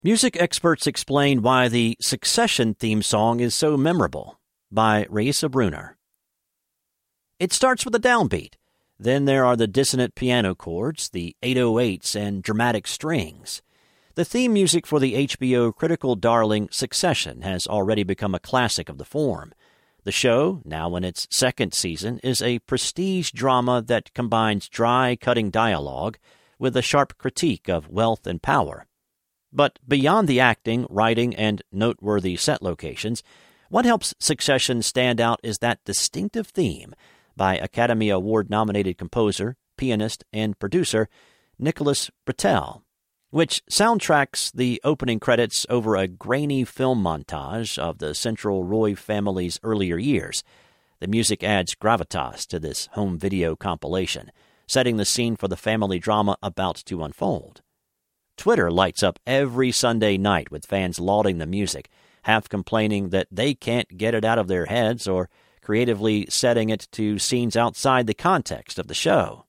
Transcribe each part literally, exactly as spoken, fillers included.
Music experts explain why the Succession theme song is so memorable, by Raisa Bruner. It starts with a downbeat. Then there are the dissonant piano chords, the eight oh eights, and dramatic strings. The theme music for the H B O critical darling Succession has already become a classic of the form. The show, now in its second season, is a prestige drama that combines dry, cutting dialogue with a sharp critique of wealth and power. But beyond the acting, writing, and noteworthy set locations, what helps Succession stand out is that distinctive theme by Academy Award-nominated composer, pianist, and producer Nicholas Britell, which soundtracks the opening credits over a grainy film montage of the central Roy family's earlier years. The music adds gravitas to this home video compilation, setting the scene for the family drama about to unfold. Twitter lights up every Sunday night with fans lauding the music, half complaining that they can't get it out of their heads or creatively setting it to scenes outside the context of the show.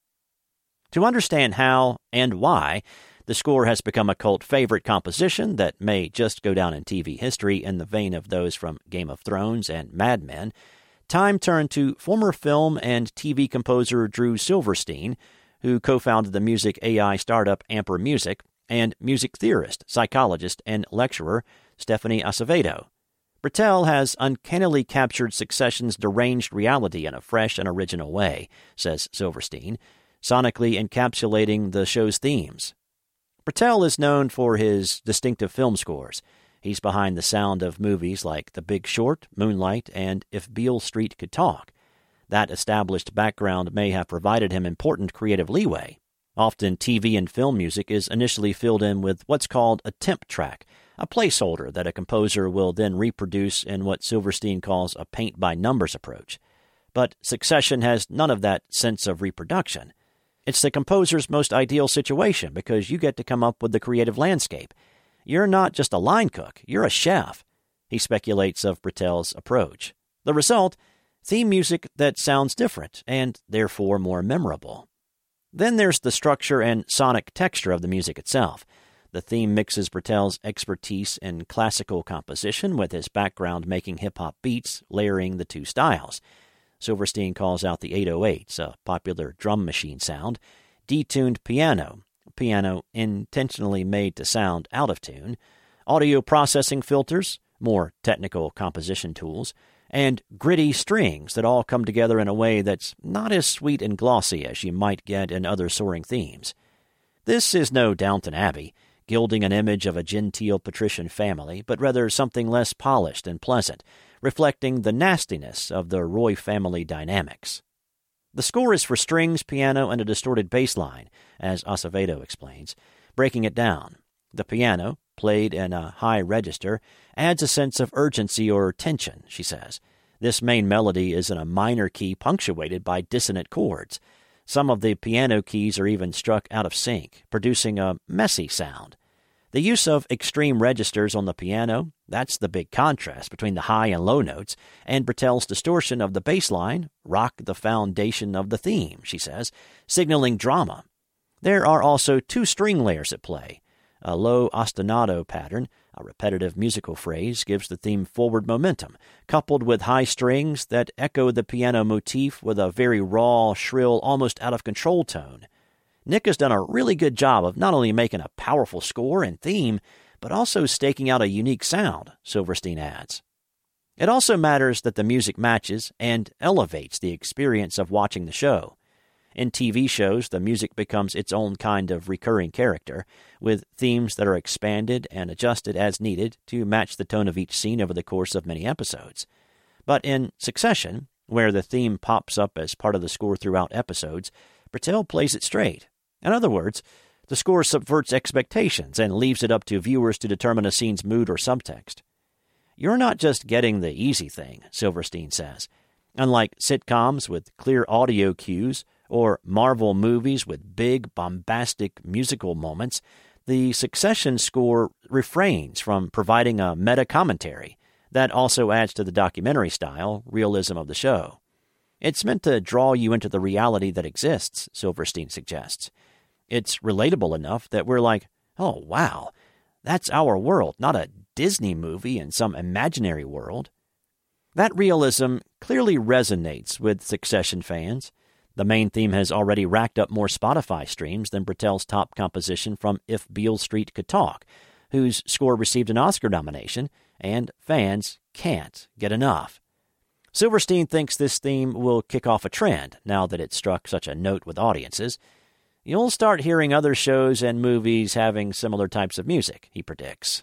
To understand how and why the score has become a cult favorite composition that may just go down in T V history in the vein of those from Game of Thrones and Mad Men, time turned to former film and T V composer Drew Silverstein, who co-founded the music A I startup Amper Music, and music theorist, psychologist, and lecturer Stephanie Acevedo. Britell has uncannily captured Succession's deranged reality in a fresh and original way, says Silverstein, sonically encapsulating the show's themes. Britell is known for his distinctive film scores. He's behind the sound of movies like The Big Short, Moonlight, and If Beale Street Could Talk. That established background may have provided him important creative leeway. Often T V and film music is initially filled in with what's called a temp track, a placeholder that a composer will then reproduce in what Silverstein calls a paint-by-numbers approach. But Succession has none of that sense of reproduction. It's the composer's most ideal situation because you get to come up with the creative landscape. You're not just a line cook, you're a chef, he speculates of Britell's approach. The result? Theme music that sounds different and therefore more memorable. Then there's the structure and sonic texture of the music itself. The theme mixes Britell's expertise in classical composition with his background making hip-hop beats, layering the two styles. Silverstein calls out the eight oh eights, a popular drum machine sound, detuned piano, piano intentionally made to sound out of tune, audio processing filters, more technical composition tools, and gritty strings that all come together in a way that's not as sweet and glossy as you might get in other soaring themes. This is no Downton Abbey, gilding an image of a genteel patrician family, but rather something less polished and pleasant, reflecting the nastiness of the Roy family dynamics. The score is for strings, piano, and a distorted bass line, as Acevedo explains. Breaking it down, the piano, played in a high register, adds a sense of urgency or tension, she says. This main melody is in a minor key punctuated by dissonant chords. Some of the piano keys are even struck out of sync, producing a messy sound. The use of extreme registers on the piano, that's the big contrast between the high and low notes, and Britell's distortion of the bass line rock the foundation of the theme, she says, signaling drama. There are also two string layers at play. A low ostinato pattern, a repetitive musical phrase, gives the theme forward momentum, coupled with high strings that echo the piano motif with a very raw, shrill, almost out-of-control tone. Nick has done a really good job of not only making a powerful score and theme, but also staking out a unique sound, Silverstein adds. It also matters that the music matches and elevates the experience of watching the show. In T V shows, the music becomes its own kind of recurring character, with themes that are expanded and adjusted as needed to match the tone of each scene over the course of many episodes. But in Succession, where the theme pops up as part of the score throughout episodes, Britell plays it straight. In other words, the score subverts expectations and leaves it up to viewers to determine a scene's mood or subtext. You're not just getting the easy thing, Silverstein says. Unlike sitcoms with clear audio cues or Marvel movies with big, bombastic musical moments, the Succession score refrains from providing a meta-commentary that also adds to the documentary style, realism of the show. It's meant to draw you into the reality that exists, Silverstein suggests. It's relatable enough that we're like, oh, wow, That's our world, not a Disney movie in some imaginary world. That realism clearly resonates with Succession fans. The main theme has already racked up more Spotify streams than Britell's top composition from If Beale Street Could Talk, whose score received an Oscar nomination, and fans can't get enough. Silverstein thinks this theme will kick off a trend now that it struck such a note with audiences. You'll start hearing other shows and movies having similar types of music, he predicts.